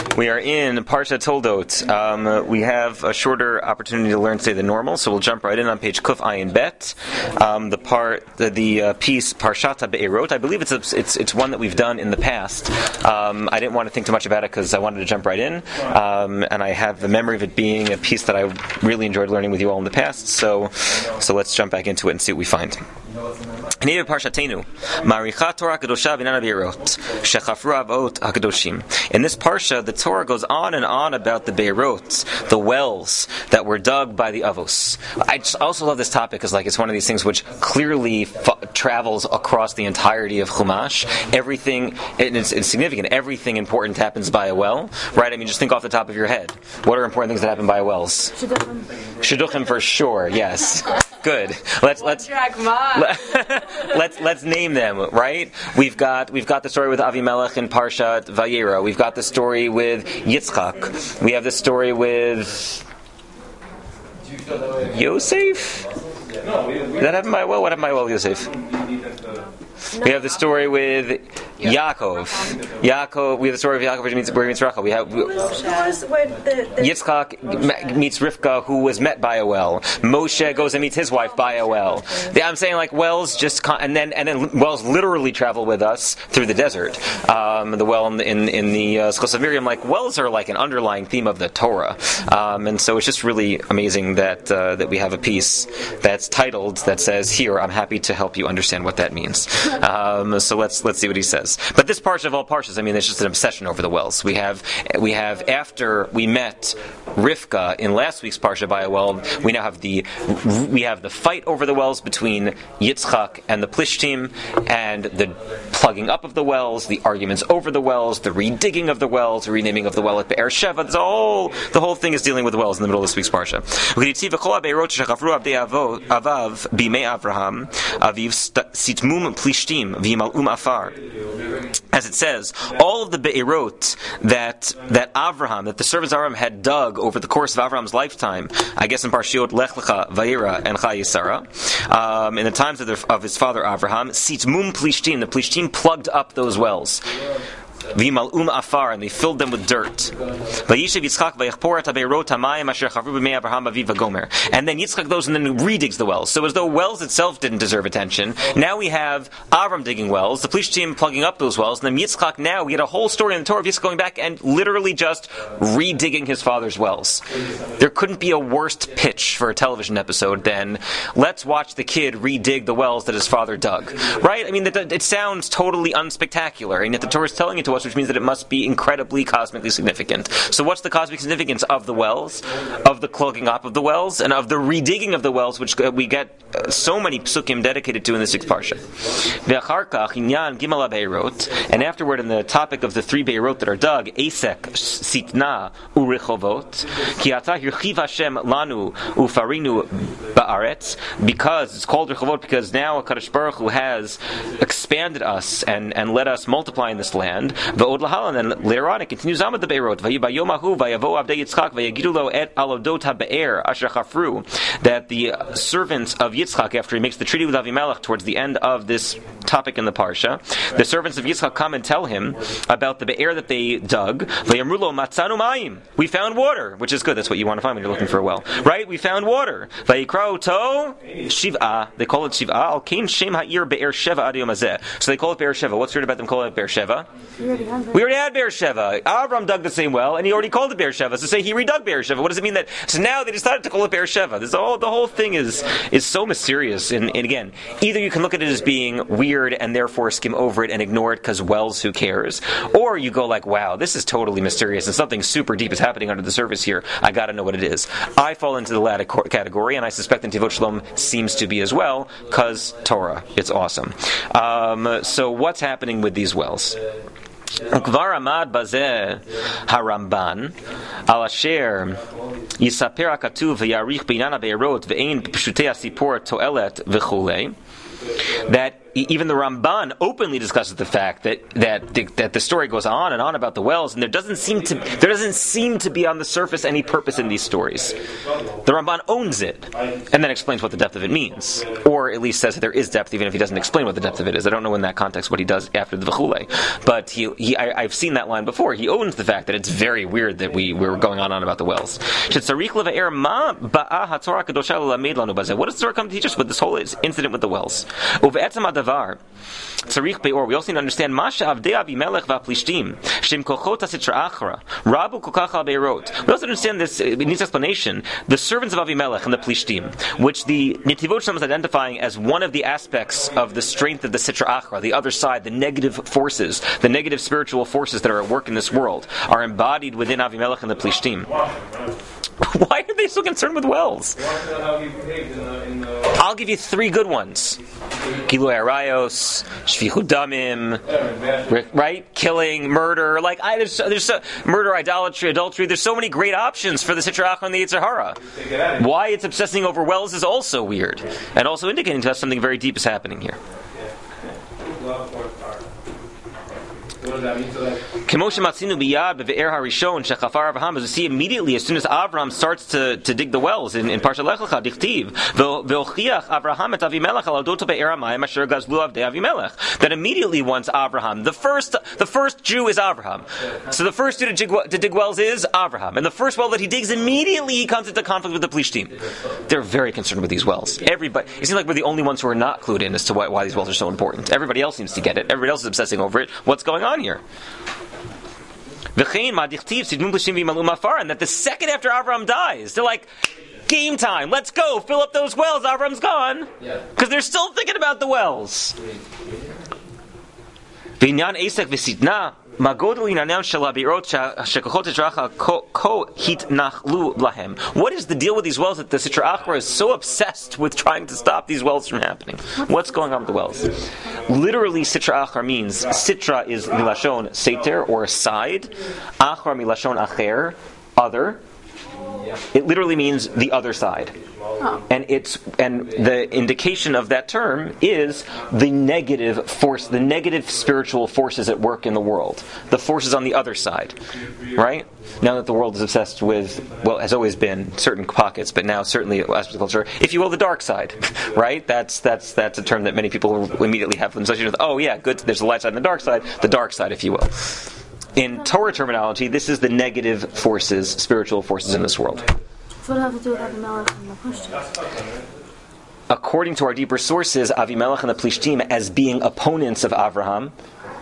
We are in Parsha Toldot. We have a shorter opportunity to learn today than normal, so we'll jump right in on page Kuf Ayin Bet. The piece Parshata Be'erot. I believe it's one that we've done in the past. I didn't want to think too much about it because I wanted to jump right in, and I have the memory of it being a piece that I really enjoyed learning with you all in the past. So let's jump back into it and see what we find. In this parsha, the Torah goes on and on about the beirot, the wells that were dug by the avos. I also love this topic because, it's one of these things which clearly travels across the entirety of Chumash. Everything, it's significant. Everything important happens by a well, right? I mean, just think off the top of your head. What are important things that happen by wells? Shidduchim for sure. Yes. Good. Let's name them, right? We've got the story with Avimelech in Parshat Vayera. We've got the story with Yitzchak. We have the story with Yosef. That happened by well. What happened by well, Yosef? We have the story with Yaakov. We have the story of Yaakov where he meets Rachel. We have Yitzchak meets Rivka, who was met by a well. Moshe goes and meets his wife by a well. I'm saying wells just and then wells literally travel with us through the desert. The well in the Schos of Miriam, wells are an underlying theme of the Torah, and so it's just really amazing that we have a piece that's titled that says, "Here, I'm happy to help you understand what that means." So let's see what he says. But this parsha of all parshas, there's just an obsession over the wells. We have after we met Rivka in last week's parsha by a well, we now have the fight over the wells between Yitzchak and the Plishtim, and the plugging up of the wells, the arguments over the wells, the redigging of the wells, the renaming of the well at Be'er Sheva. The whole thing is dealing with wells in the middle of this week's parsha. As it says, all of the be'erot that the servants of Avraham had dug over the course of Avraham's lifetime, I guess in Parshiot Lech Lecha, Vayera, and Chayei Sarah, in the times of his father Avraham, Sitmum Plishtim, the Plishtim plugged up those wells. V'mal'um afar, and they filled them with dirt. Vayishev Yitzchak vayachpor et habeirot hamayim asher chavru b'mei Abraham aviv v'gomer. And then Yitzchak goes and then redigs the wells. So as though wells itself didn't deserve attention, now we have Avram digging wells, the Plishtim plugging up those wells, and then Yitzchak, now we get a whole story in the Torah of Yitzchak going back and literally just redigging his father's wells. There couldn't be a worse pitch for a television episode than, let's watch the kid redig the wells that his father dug. Right? It sounds totally unspectacular, and yet the Torah is telling it to us, which means that it must be incredibly cosmically significant. So what's the cosmic significance of the wells, of the clogging up of the wells, and of the redigging of the wells, which we get so many psukim dedicated to in the sixth parsha? And afterward, in the topic of the three beirot that are dug, Esek, Sitna, Urichovot, Ki ata hirchiv Hashem lanu ufarinu ba'aretz, because it's called Rechovot because now HaKadosh Baruch Hu has expanded us and let us multiply in this land. V'od lahalan, and later on it continues on with the beirot. V'yibayom ahu v'yavo avdei Yitzchak v'yagidu lo et alodot ha'be'er asher chafru, that the servants of Yitzchak, after he makes the treaty with Avimelech towards the end of this topic in the parsha, the servants of Yitzchak come and tell him about the be'er that they dug. V'yamru lo matzanu mayim, we found water, which is good. That's what you want to find when you're looking for a well, right? We found water. V'yikra'u to Shiv'ah, they call it Shiv'ah. Al kain shem ha'ir Be'er Sheva ad yom hazeh. So they call it Be'er Sheva. What's weird about them calling it Be'er Sheva? We already had Be'er Sheva. Avram dug the same well, and he already called it Be'er Sheva. So say he redug Be'er Sheva. What does it mean that? So now they decided to call it Be'er Sheva. The whole thing is so mysterious. And again, either you can look at it as being weird and therefore skim over it and ignore it because wells, who cares? Or you go wow, this is totally mysterious and something super deep is happening under the surface here. I got to know what it is. I fall into the latter category, and I suspect in Tivot Shalom seems to be as well, because Torah. It's awesome. So what's happening with these wells? וכבר עמד בזה הרמב"ן על אשר יספר הכתוב ויעריך בעניין הבארות ואין בפשוטי הסיפור תועלת וכולי, that even the Ramban openly discusses the fact that the story goes on and on about the wells, and there doesn't seem to be on the surface any purpose in these stories. The Ramban owns it, and then explains what the depth of it means, or at least says that there is depth, even if he doesn't explain what the depth of it is. I don't know in that context what he does after the V'chule, but I've seen that line before. He owns the fact that it's very weird that we were going on about the wells. What does the Torah come to teach us with this whole incident with the wells? We also need to understand we also understand this. It needs explanation. The servants of Avimelech and the Plishtim, which the Netivot Shem is identifying as one of the aspects of the strength of the Sitra Achra, the other side, the negative forces, the negative spiritual forces that are at work in this world, are embodied within Avimelech and the Plishtim. Why are they so concerned with wells? I'll give you 3 good ones. Gilui Arayos, Shvichut Damim, right? Killing, murder. There's murder, idolatry, adultery. There's so many great options for the Sitra Achra and the Yetzer Hara. Why it's obsessing over wells is also weird, and also indicating to us something very deep is happening here. As we see immediately, as soon as Avram starts to dig the wells in Parshat Lech Lecha, dichtiv, that immediately once Avraham, the first Jew is Avraham. So the first Jew to dig wells is Avraham, and the first well that he digs, immediately he comes into conflict with the Plishtim. They're very concerned with these wells. Everybody, it seems like we're the only ones who are not clued in as to why these wells are so important. Everybody else seems to get it. Everybody else is obsessing over it. What's going on here? And that the second after Avram dies, they're like, game time, let's go, fill up those wells, Avram's gone. Because they're still thinking about the wells. What is the deal with these wells that the Sitra Achra is so obsessed with trying to stop these wells from happening? What's going on with the wells? Literally, Sitra Achra means, Sitra is milashon seter, or side. Achra milashon acher, other. It literally means the other side. And the indication of that term is the negative force, the negative spiritual forces at work in the world, the forces on the other side, right? Now that the world is obsessed with, well, has always been certain pockets, but now certainly aspects of culture, if you will, the dark side, right? That's a term that many people immediately have associated with. Oh yeah, good. There's the light side and the dark side, if you will. In Torah terminology, this is the negative forces, spiritual forces in this world. So what does it have to do with Avimelech and the Plishtim? According to our deeper sources, Avimelech and the Plishtim, as being opponents of Avraham,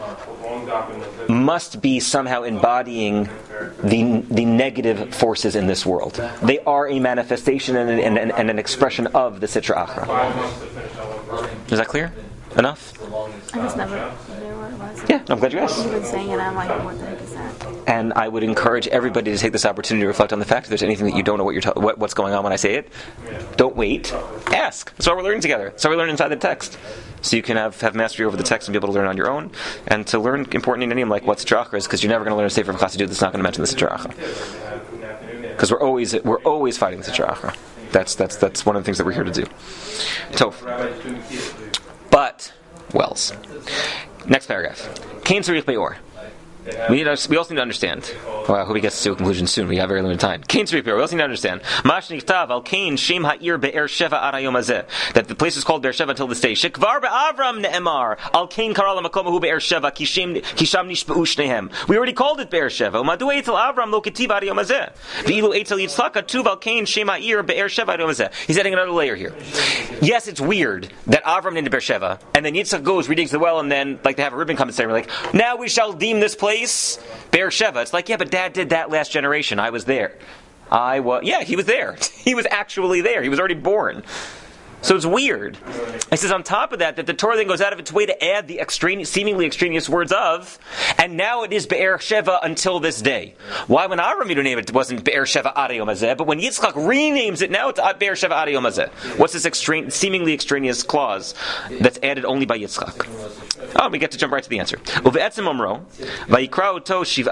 must be somehow embodying the negative forces in this world. They are a manifestation and an expression of the Sitra Achra. Is that clear? Enough? I just never knew what it was. Yeah, I'm glad you asked. You've been saying it, I'm like, what the heck is that? And I would encourage everybody to take this opportunity to reflect on the fact if there's anything that you don't know what's going on when I say it. Don't wait. Ask. That's why we're learning together. That's why we learn inside the text. So you can have mastery over the text and be able to learn on your own. And to learn important in like what Sitra Achra is, because you're never going to learn a Sefer from Chassidut that's not going to mention the Sitra Achra. Because we're always fighting the Sitra Achra. That's one of the things that we're here to do. Tov. But wells. Next paragraph. Kain Tzarich Be'or. We also need to understand. Well, I hope he gets to a conclusion soon. We have very limited time. Kain Tzarich Be'or. We also need to understand. Mash Nichtav al Kain Shem Ha'ir Be'er Sheva Ad Hayom Hazeh. That the place is called Be'er Sheva until this day. Shekvar Be'avram Ne'emar Al Kain Karal HaMakom Hu Be'er Sheva Kisham Nishba'u Shnehem. We already called it Be'er Sheva. Umadu Eitzel Avram Lo Ketiv Ad Hayom Hazeh. V'ilu Eitzel Yitzchak Katuv Al Kain Shem Ha'ir Be'er Sheva Ad Hayom Hazeh. He's adding another layer here. Yes, it's weird that Avram named Be'er Sheva, and then Yitzchak goes, redigs the well, and then they have a ribbon come and say, we're like, now we shall deem this place Be'er Sheva. It's like, yeah, but Dad did that last generation. I was there. He was there. He was actually there. He was already born. So it's weird. It says on top of that the Torah then goes out of its way to add the seemingly extraneous words of, and now it is Be'er Sheva until this day. Why when Avram name it wasn't Be'er Sheva Ad Hayom Hazeh, but when Yitzchak renames it now it's Be'er Sheva Ad Hayom Hazeh? What's this seemingly extraneous clause that's added only by Yitzchak? Oh, we get to jump right to the answer. Uve'etzem omro, vayikra oto shiv'ah,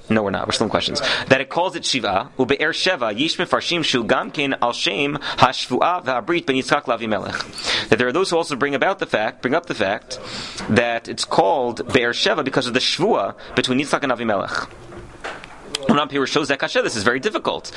No, we're not. We're still in questions. That it calls it Shiva. Ube'er Sheva Yish Mefarshim Shu Gamkin Al Shem Hashvuah VaHabrit Ben Yitzchak LaAvimelech. That there are those who also bring up the fact that it's called Be'er Sheva because of the Shvuah between Yitzchak and Avimelech. This is very difficult.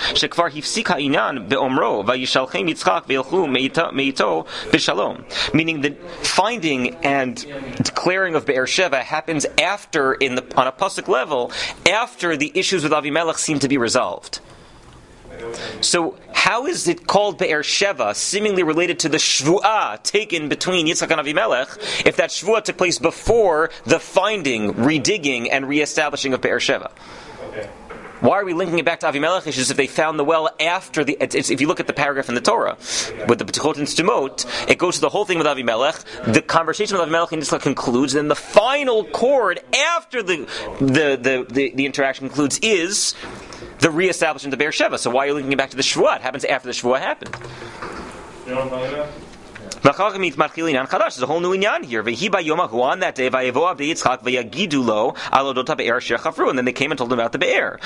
Meaning that finding and declaring of Be'er Sheva happens after, on a pasuk level, after the issues with Avimelech seem to be resolved. So how is it called Be'er Sheva, seemingly related to the Shvu'ah taken between Yitzchak and Avimelech, if that Shvu'ah took place before the finding, redigging, and reestablishing of Be'er Sheva? Why are we linking it back to Avimelech? It's just if they found the well after the... if you look at the paragraph in the Torah, with the B'tichot and Stumot, it goes to the whole thing with Avimelech. The conversation with Avimelech and Yitzchak concludes, and then the final chord after the interaction concludes is the reestablishment of Be'er Sheva. So why are you linking it back to the Shvuah? It happens after the Shvuah happened. There's a whole new inyan here. On that day, and then they came and told him about the Be'er.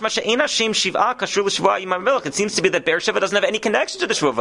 It seems to be that Be'er Sheva doesn't have any connection to the Shvuah of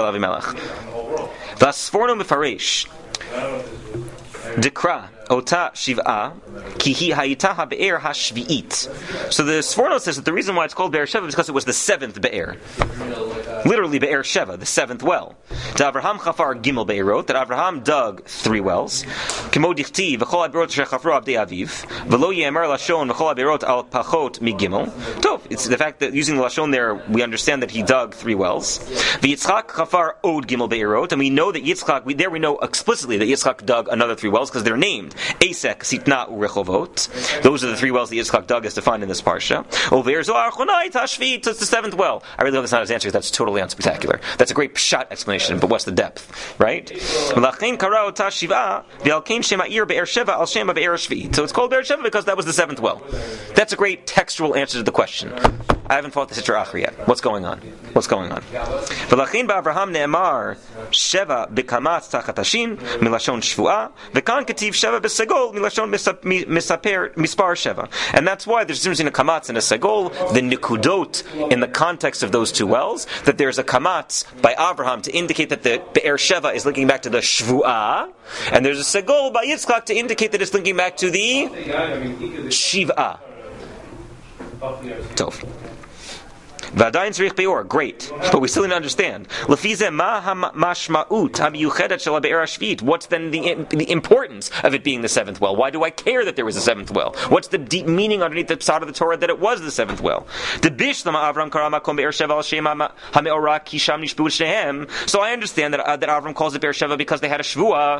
Avimelech. Dekra ota shiv'a kihi hayita habe'er hashvi'it. So the Sforno says that the reason why it's called Be'er Sheva is because it was the seventh Be'er. Literally Be'er Sheva, the seventh well. To Avraham chafar gimel be'erot, that Avraham dug 3 wells. Kimo dichti v'chol habe'erot shechafru abdei aviv v'lo ye'emar lashon v'chol habe'erot al pachot mi gimel. It's the fact that using the lashon there, we understand that he dug 3 wells. V'Yitzchak chafar od gimel be'erot, and we know that Yitzchak, we know explicitly that Yitzchak dug another 3 wells because they're named Esek, Sitna, Urichovot. Those are the 3 wells that Yitzchak dug as defined in this parsha. Over Zohar Chonai Tashvit, it's the 7th well. I really hope that's not his answer because that's totally unspectacular. That's a great pshat explanation, but what's the depth, right? So it's called Be'er Sheva because that was the 7th well. That's a great textual answer to the question. I haven't fought the Sitra Achri yet. What's going on? V'lachin ba'Avraham ne'emar Sheva b'kamatz tachatashim milashon shvuah v'kan ketiv Sheva b'segol milashon misaper mispar Sheva. And that's why there's a difference between a kamatz and a segol. The nikudot in the context of those 2 wells, that there's a kamatz by Avraham to indicate that the Be'er Sheva is linking back to the shvuah, and there's a segol by Yitzchak to indicate that it's linking back to the shiv'ah. Tov. Great, but we still didn't understand. What's then the importance of it being the 7th well? Why do I care that there was a 7th well? What's the deep meaning underneath the side of the Torah that it was the 7th well? So I understand that Avram calls it Be'er Sheva because they had a shvuah.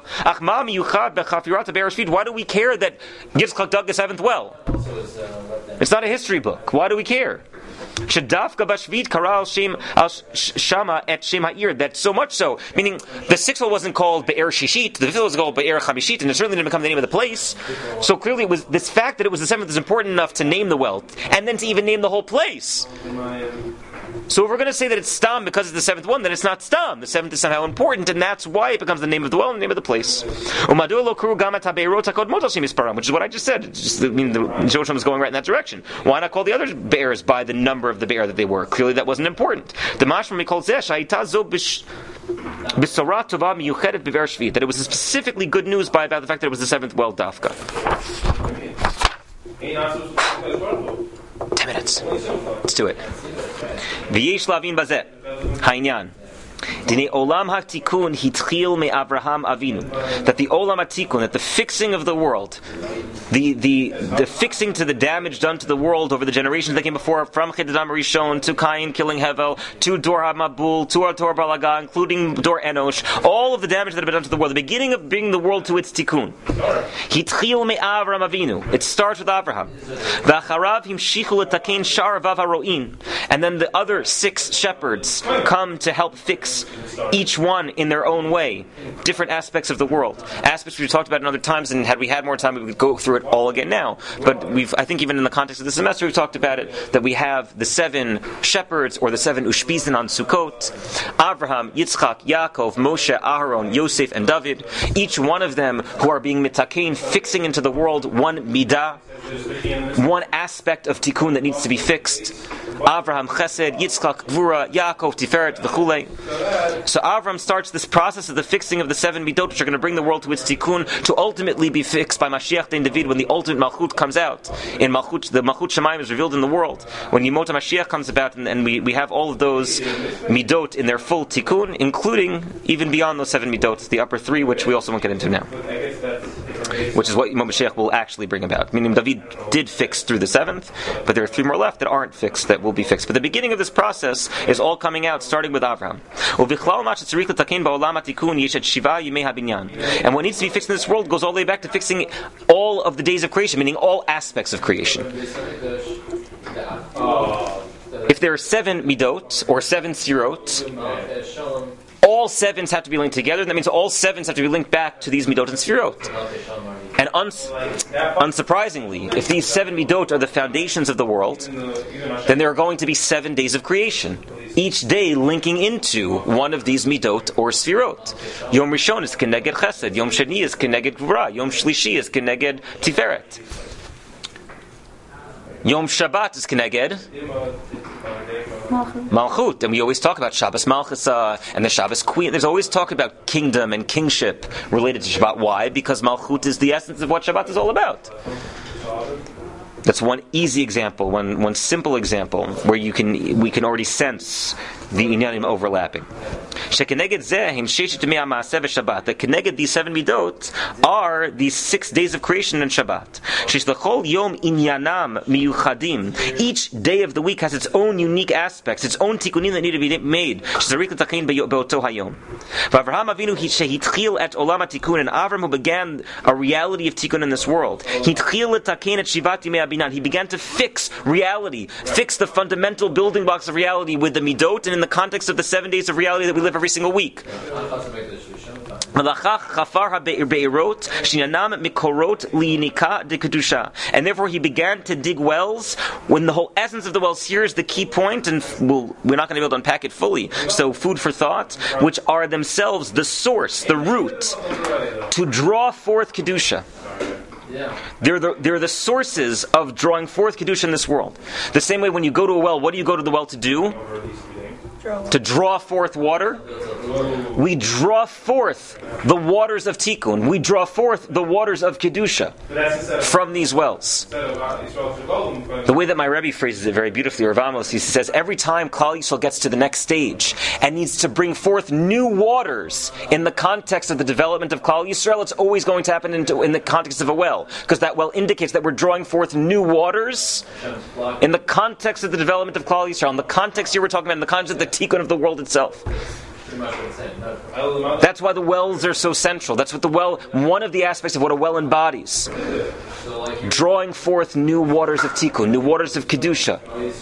Why do we care that Yitzchak dug the 7th well? It's not a history book. Why do we care? Shadafka bashvit karal shem al shama et shem ha'ir. That so much so, meaning the 6th well wasn't called Be'er Shishit, the 5th well was called Be'er Chamishit, and it certainly didn't become the name of the place. So clearly, it was this fact that it was the 7th is important enough to name the well, and then to even name the whole place. So if we're going to say that it's Stam because it's the 7th one, then it's not Stam. The 7th is somehow important, and that's why it becomes the name of the well and the name of the place. Which is what I just said. The Joshua is going right in that direction. Why not call the other bears by the number of the bear that they were? Clearly that wasn't important. The Mashma calls that it was specifically good news about the fact that it was the 7th well dafka. 10 minutes. Let's do it. V'yesh lavin bazeh ha'inyan. Dine olam ha'tikun hitchil me Avraham Avinu. That the olam ha'tikun, that the fixing of the world, the fixing to the damage done to the world over the generations that came before, from Chid Adam Rishon to Cain killing Hevel, to Dor HaMabul, to Dor Balaga, including Dor Enosh, all of the damage that had been done to the world, the beginning of bringing the world to its tikkun. Hitchil me Avraham Avinu. It starts with Avraham. V'acharav himshichu letaken shar vav haro'in. And then the other 6 shepherds come to help fix fix, each one in their own way, different aspects of the world. Aspects we've talked about in other times, and had we had more time, we would go through it all again now. But I think even in the context of the semester, we've talked about it, that we have the 7 shepherds, or the 7 ushpizin on Sukkot, Avraham, Yitzchak, Yaakov, Moshe, Aharon, Yosef, and David, each one of them who are being mitakein, fixing into the world one midah, one aspect of tikkun that needs to be fixed. Avraham Chesed, Yitzchak Gvura, Yaakov Tiferet, V'chulei. So Avraham starts this process of the fixing of the 7 midot, which are going to bring the world to its tikkun, to ultimately be fixed by Mashiach ben David when the ultimate Malchut comes out. In Malchut, the Malchut Shemayim is revealed in the world. When Yemot HaMashiach comes about, and we have all of those midot in their full tikkun, including even beyond those 7 midot, the upper 3, which we also won't get into now. Which is what Yemot Mashiach will actually bring about. Meaning David did fix through the 7th, but there are 3 more left that aren't fixed, that will be fixed. But the beginning of this process is all coming out, starting with Avraham. And what needs to be fixed in this world goes all the way back to fixing all of the days of creation, meaning all aspects of creation. If there are 7 midot, or 7 sirot, all 7s have to be linked together, and that means all 7s have to be linked back to these midot and sfirot. And unsurprisingly, if these 7 midot are the foundations of the world, then there are going to be 7 days of creation, each day linking into one of these midot or sfirot. Yom Rishon is keneged Chesed, Yom Sheni is keneged Gvura, Yom Shlishi is keneged Tiferet. Yom Shabbat is keneged Malchut, and we always talk about Shabbos Malchus and the Shabbos Queen. There's always talk about kingdom and kingship related to Shabbat. Why? Because Malchut is the essence of what Shabbat is all about. That's one easy example, one simple example where we can already sense the inyanim overlapping. The keneged these 7 midot are these 6 days of creation and Shabbat. Each day of the week has its own unique aspects, its own tikkunim that need to be made. And Avram, who began a reality of tikkun in this world, he began to fix reality, fix the fundamental building blocks of reality with the midot, and in the context of the 7 days of reality that we live every single week. And therefore he began to dig wells when the whole essence of the wells, here is the key point, and we're not going to be able to unpack it fully, so food for thought, which are themselves the source, the root, to draw forth Kedusha. They're the sources of drawing forth Kedusha in this world. The same way when you go to a well, what do you go to the well to do? To draw forth water. We draw forth the waters of Tikkun. We draw forth the waters of Kedusha from these wells. The way that my Rebbe phrases it very beautifully, Rav Amos, he says, every time Klal Yisrael gets to the next stage and needs to bring forth new waters in the context of the development of Klal Yisrael, it's always going to happen in the context of a well, because that well indicates that we're drawing forth new waters in the context of the development of Klal Yisrael, in the context here we're talking about, in the context of the Tikkun of the world itself. That's why the wells are so central. That's what one of the aspects of what a well embodies. Drawing forth new waters of Tikkun, new waters of Kedusha.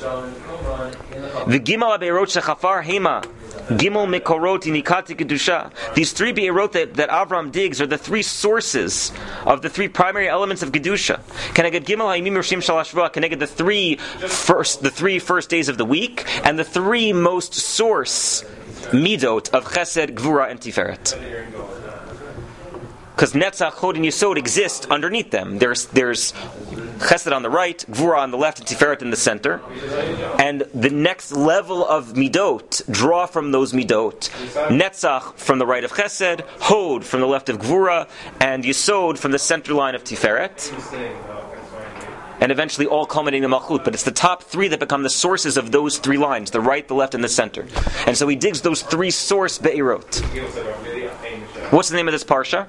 V'gimal be'erot shechafar hema. Gimel Mekorot Inikati Kedusha. These 3 be'erot that Avram digs are the 3 sources of the 3 primary elements of Kedusha. Keneged Gimel Hayimim Roshim Shal Hashvua. Keneged the 3 first days of the week, and the 3 most source midot of Chesed, Gvura, and Tiferet. Because Netzach, Chod, and Yesod exist underneath them. There's Chesed on the right, Gvura on the left, and Tiferet in the center. And the next level of midot draw from those midot. Netzach from the right of Chesed, Hod from the left of Gvura, and Yesod from the center line of Tiferet. And eventually all culminating in Malchut. But it's the top 3 that become the sources of those 3 lines, the right, the left, and the center. And so he digs those 3 source be'erot. What's the name of this parsha?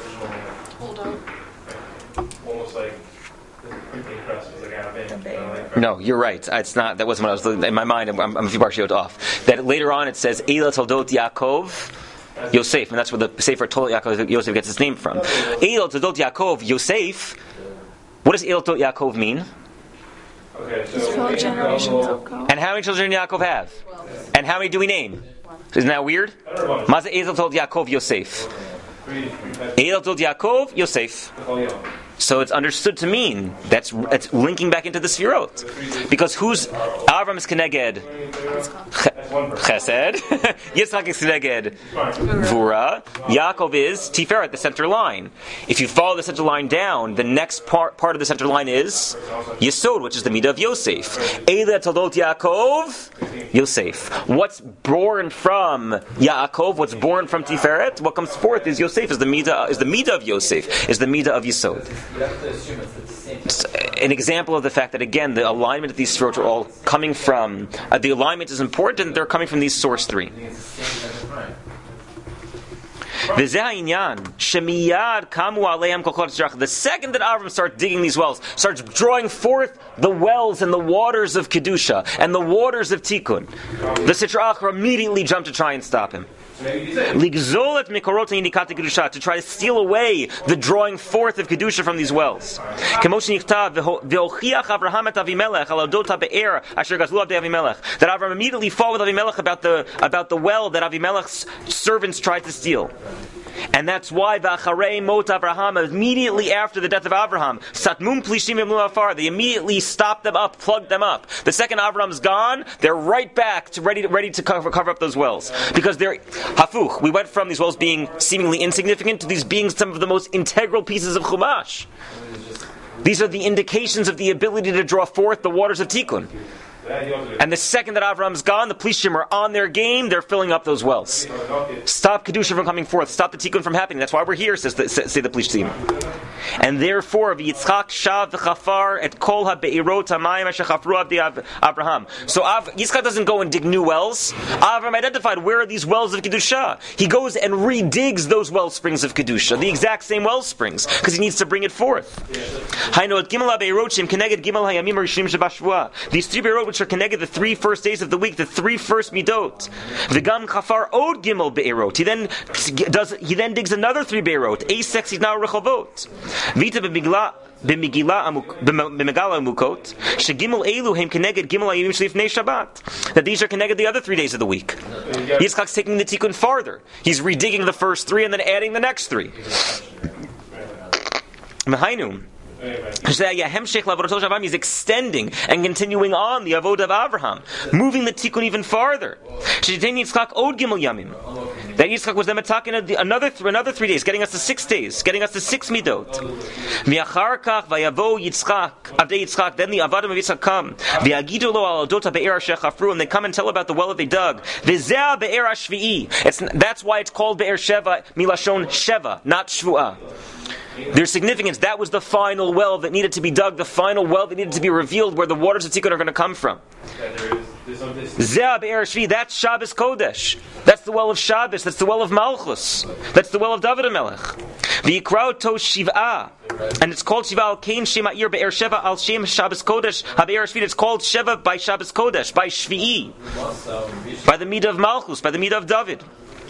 No, you're right. It's not. That wasn't what I was looking at. In my mind, I'm a few parshiyot off. That later on it says Eila Toldot Yaakov Yosef, and that's where the Sefer Toldot Yaakov Yosef gets its name from. Eila Toldot Yaakov Yosef. What does Eila Toldot Yaakov mean? 12 generations of God. And how many children did Yaakov have? And how many do we name? Isn't that weird? Maza Ezel told Yaakov Yosef. Ezel told Yaakov Yosef. So it's understood to mean it's linking back into the Sfirot. Because who's Avram is Keneged Chesed, Yitzchak is Keneged Vura, Yaakov is Tiferet, the center line. If you follow the center line down, the next part of the center line is Yesod, which is the Midah of Yosef. Eila Toldot Yaakov Yosef. What's born from Yaakov? What's born from Tiferet? What comes forth is Yosef, is the Midah of Yosef, is the Midah of Yesod. You have to assume it's An example of the fact that, again, the alignment of these Sfirot are all coming from, the alignment is important, they're coming from these source three. The second that Avram starts digging these wells, starts drawing forth the wells and the waters of Kedusha and the waters of Tikkun, the Sitra Achra immediately jump to try and stop him. To try to steal away the drawing forth of Kedusha from these wells. That Avram immediately fought with Avimelech about the well that Avimelech's servants tried to steal. And that's why V'acharei Mot Avraham, immediately after the death of Avraham, Satmum Plishim V'mlu Afar, they immediately stopped them up, plugged them up. The second Avraham's gone, they're right back to ready to cover up those wells. Because they're hafuch. We went from these wells being seemingly insignificant to these being some of the most integral pieces of Chumash. These are the indications of the ability to draw forth the waters of Tikkun. And the second that Avram's gone, the Plishtim are on their game, they're filling up those wells. Stop Kedusha from coming forth, stop the Tikkun from happening. That's why we're here, say the Plishtim. And therefore, Yitzchak shav v'chafar et kol ha'be'irot ha'mayim asher chafru abdi Abraham. So Yitzchak doesn't go and dig new wells. Avram identified where are these wells of Kedusha. He goes and redigs those well springs of Kedusha, the exact same well springs, because he needs to bring it forth. These three be'irot which are connected the 3 first days of the week, the 3 first midot. V'gam chafar od gimel be'erot. He then digs another 3 be'erot. Eisek sidna rechovot. Vita b'migala amukot. Shegimel elu hem connected gimel ayimim shlifnei Shabbat. That these are connected the other 3 days of the week. Yitzchak's taking the tikkun farther. He's redigging the first 3 and then adding the next 3. Mehainu. He's extending and continuing on the Avodah of Avraham, moving the Tikkun even farther. That Yitzchak was then attacking another 3 days, getting us to 6 days, getting us to 6 midot. Then the Avadim of Yitzchak come, and they come and tell about the well that they dug. That's why it's called Be'er Sheva, Milashon Sheva, not Shvu'ah. There's significance. That was the final well that needed to be dug, the final well that needed to be revealed where the waters of Tikkun are going to come from. Zeh Be'er Shvi, that's Shabbos Kodesh. That's the well of Shabbos. That's the well of Malchus. That's the well of David HaMelech. V'yikrao to Shiv'ah. And it's called Shiva al Kain Shema'ir Be'er Sheva al Shem Shabbos Kodesh HaBe'er Shvi. It's called Sheva by Shabbos Kodesh, by Shvi'i, by the Midah of Malchus, by the Midah of David.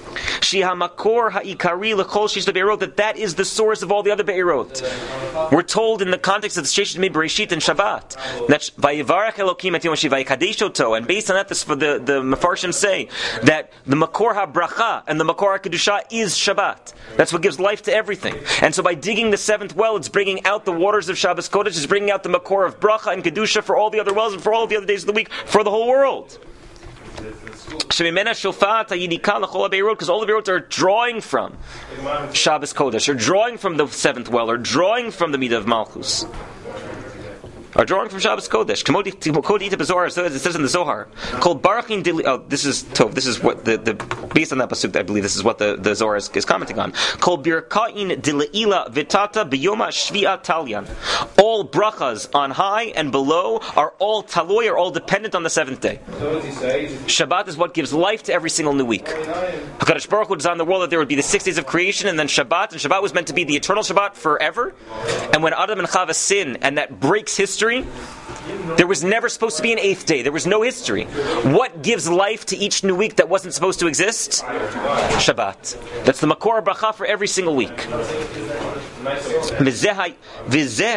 That is the source of all the other be'erot. We're told in the context of the Sheshet Yemei Bereshit and Shabbat that Vayivarach Elokim et Yom HaShiva Vayikadesh Oto, and based on that, the Mefarshim say that the Makor HaBracha and the Makor HaKedusha is Shabbat. That's what gives life to everything. And so by digging the 7th well, it's bringing out the waters of Shabbos Kodesh, it's bringing out the Makor of Bracha and Kedusha for all the other wells and for all the other days of the week, for the whole world. Because all the beirot are drawing from Shabbos Kodesh, or drawing from the 7th well, or drawing from the Midah of Malchus, are drawing from Shabbos Kodesh. So it says in the Zohar, called Barachin Dili. Oh, this is Tov. This is what the based on that pasuk, I believe this is what the Zohar is commenting on. Called Birkain Dileila Vitata Biyoma Shvi'a Talyan. All brachas on high and below are all taloy, are all dependent on the 7th day. Shabbat is what gives life to every single new week. HaKadosh Baruch Hu designed the world that there would be the 6 days of creation and then Shabbat, and Shabbat was meant to be the eternal Shabbat forever. And when Adam and Chava sin, and that breaks history, there was never supposed to be an 8th day. There was no history. What gives life to each new week that wasn't supposed to exist? Shabbat. That's the Makor Bracha for every single week.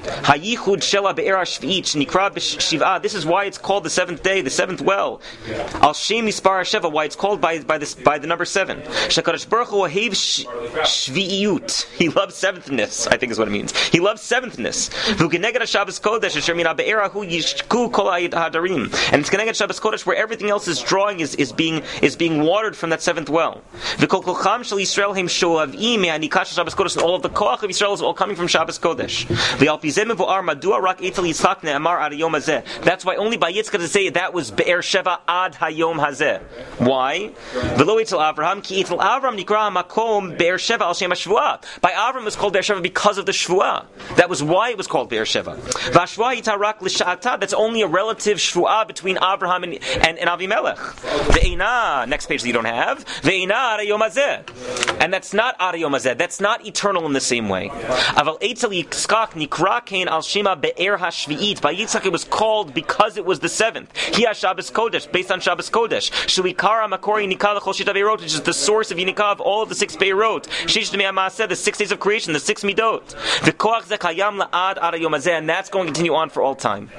Hayichud shela be'er hashvi'it shnikra b'shiv'ah. This is why it's called the seventh day, the seventh well. Al shem mispar sheva, why it's called by the number 7. Shekadosh Baruch Hu ohev shvi'iyut. He loves seventhness, I think is what it means. He loves seventhness. V'keneged Shabbos Kodesh asher mina be'er hu yishku kol hadarim. And it's Keneged Shabbos Kodesh where everything else is drawing is being watered from that seventh well. V'kol kolcham shel Yisrael hem shoavim me'anikash Shabbos Kodesh, and all of the koach of Yisrael is all coming from Shabbos Kodesh. V'al pi zeh mevu'ar madua rak etel Yitzchak ne'amar ad hayom hazeh. That's why only by Yitzchak to say that was be'er sheva ad hayom hazeh. Why? V'lo etel Avraham ki etel Avram nikra makom be'er sheva al shem hashvuah. By Avram it was called be'er sheva because of the shvuah. That was why it was called be'er sheva. V'ashvuah ita rak l'sha'ata. That's only a relative shvuah between Avraham and Avimelech. Ve'ina, next page that you don't have. Ve'ina ad hayom hazeh. And that's not ad hayom hazeh. That's not eternal in the same way. Aval etzel Yitzchak nikra kein al shema be'er hashvi'it. By Yitzchak it was called because it was the 7th. Hi Shabbos Kodesh, based on Shabbos Kodesh. Shuikara makori nikah l'chol shita beirot, which is the source of Yinikah of all of the 6 beirot. Shish d'mei ha'maaseh, the 6 days of creation, the 6 midot. The koach zeh kayam la'ad ad hayom hazeh, and that's going to continue on for all time.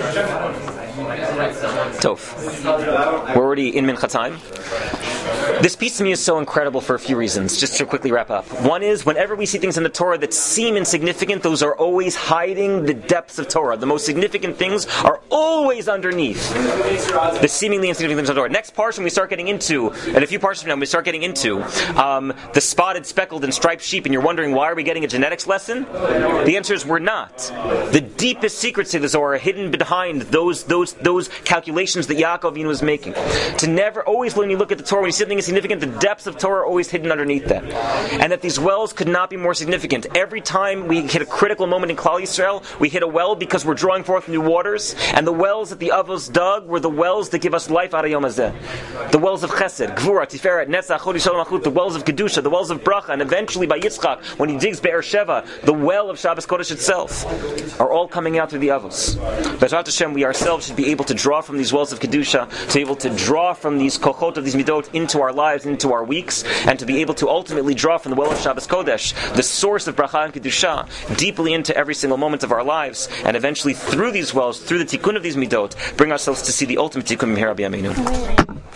Tov. We're already in Mincha time. This piece to me is so incredible for a few reasons, just to quickly wrap up. One is, whenever we see things in the Torah that seem insignificant, those are always hiding the depths of Torah. The most significant things are always underneath the seemingly insignificant things of Torah. Next parsha we start getting into, and a few parshas from now we start getting into the spotted, speckled, and striped sheep, and you're wondering, why are we getting a genetics lesson? The answer is, we're not. The deepest secrets of the Zohar are hidden behind those calculations that Yaakov Avinu was making. To never, always when you look at the Torah, when you see something insignificant, the depths of Torah are always hidden underneath that. And that these wells could not be more significant. Every time we hit a critical moment in Klal Yisrael, we hit a well because we're drawing forth new waters, and the wells that the Avos dug were the wells that give us life out of Yom Hazeh. The wells of Chesed, Gvura, Tiferet, Netzach, Chod Yisrael Malchut, the wells of Kedusha, the wells of Bracha, and eventually by Yitzchak, when he digs Be'er Sheva, the well of Shabbos Kodesh itself, are all coming out through the Avos. B'ezrat Hashem, we ourselves should be able to draw from these wells of Kedusha, to be able to draw from these kochot of these midot into our lives, into our weeks, and to be able to ultimately draw from the well of Shabbos Kodesh, the source of Bracha and Kedusha, deeply into every single moment of our lives, and eventually through these wells, through the tikkun of these midot, bring ourselves to see the ultimate tikkun Mihira B'Yameinu.